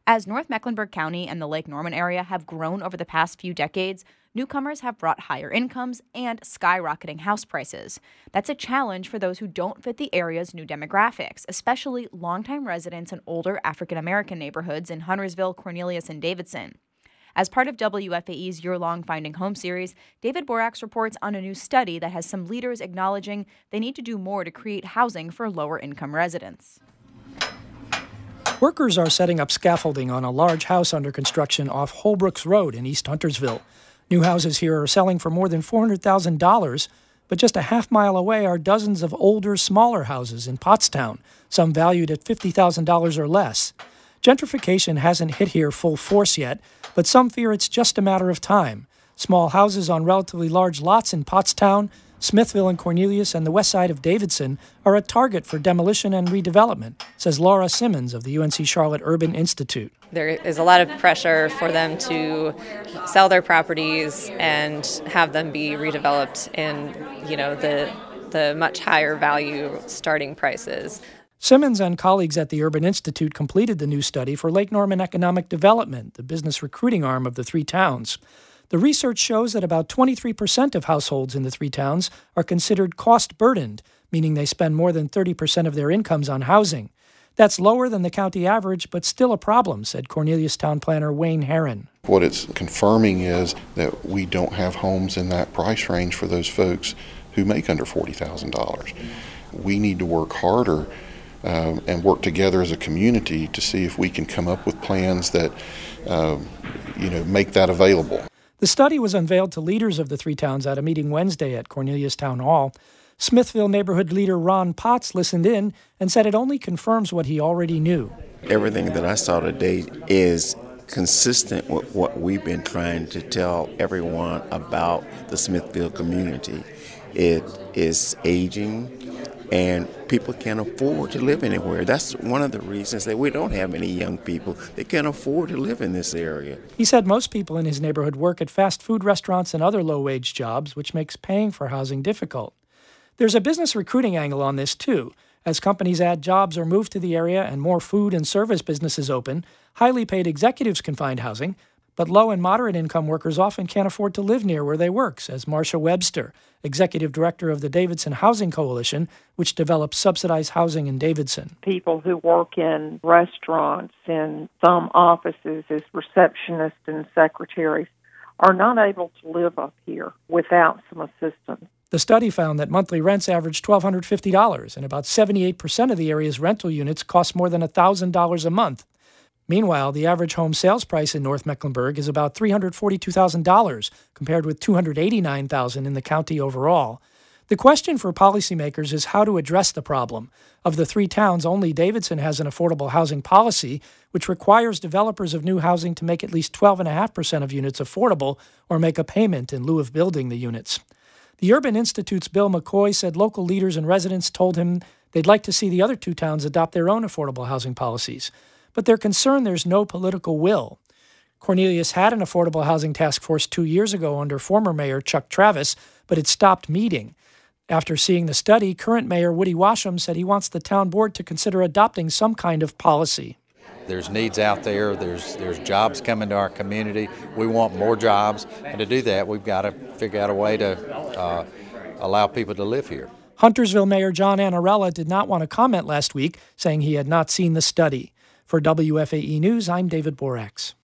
As North Mecklenburg County and the Lake Norman area have grown over the past few decades, newcomers have brought higher incomes and skyrocketing house prices. That's a challenge for those who don't fit the area's new demographics, especially longtime residents in older African American neighborhoods in Huntersville, Cornelius, and Davidson. As part of WFAE's year-long Finding Home series, David Borax reports on a new study that has some leaders acknowledging they need to do more to create housing for lower-income residents. Workers are setting up scaffolding on a large house under construction off Holbrooks Road in East Huntersville. New houses here are selling for more than $400,000, but just a half-mile away are dozens of older, smaller houses in Pottstown, some valued at $50,000 or less. Gentrification hasn't hit here full force yet, but some fear it's just a matter of time. Small houses on relatively large lots in Pottstown, Smithville and Cornelius, and the west side of Davidson are a target for demolition and redevelopment, says Laura Simmons of the UNC Charlotte Urban Institute. There is a lot of pressure for them to sell their properties and have them be redeveloped in, the much higher value starting prices. Simmons and colleagues at the Urban Institute completed the new study for Lake Norman Economic Development, the business recruiting arm of the three towns. The research shows that about 23% of households in the three towns are considered cost-burdened, meaning they spend more than 30% of their incomes on housing. That's lower than the county average, but still a problem, said Cornelius Town Planner Wayne Herron. What it's confirming is that we don't have homes in that price range for those folks who make under $40,000. We need to work harder and work together as a community to see if we can come up with plans that, make that available. The study was unveiled to leaders of the three towns at a meeting Wednesday at Cornelius Town Hall. Smithville neighborhood leader Ron Potts listened in and said it only confirms what he already knew. Everything that I saw today is consistent with what we've been trying to tell everyone about the Smithville community. It is aging, and people can't afford to live anywhere. That's one of the reasons that we don't have any young people. They can't afford to live in this area. He said most people in his neighborhood work at fast food restaurants and other low-wage jobs, which makes paying for housing difficult. There's a business recruiting angle on this, too. As companies add jobs or move to the area and more food and service businesses open, highly paid executives can find housing, but low and moderate income workers often can't afford to live near where they work, says Marcia Webster, executive director of the Davidson Housing Coalition, which develops subsidized housing in Davidson. People who work in restaurants and some offices as receptionists and secretaries are not able to live up here without some assistance. The study found that monthly rents averaged $1,250, and about 78% of the area's rental units cost more than $1,000 a month. Meanwhile, the average home sales price in North Mecklenburg is about $342,000, compared with $289,000 in the county overall. The question for policymakers is how to address the problem. Of the three towns, only Davidson has an affordable housing policy, which requires developers of new housing to make at least 12.5% of units affordable or make a payment in lieu of building the units. The Urban Institute's Bill McCoy said local leaders and residents told him they'd like to see the other two towns adopt their own affordable housing policies, but they're concerned there's no political will. Cornelius had an affordable housing task force 2 years ago under former Mayor Chuck Travis, but it stopped meeting. After seeing the study, current Mayor Woody Washam said he wants the town board to consider adopting some kind of policy. There's needs out there. There's jobs coming to our community. We want more jobs, and to do that, we've got to figure out a way to allow people to live here. Huntersville Mayor John Annarella did not want to comment last week, saying he had not seen the study. For WFAE News, I'm David Borax.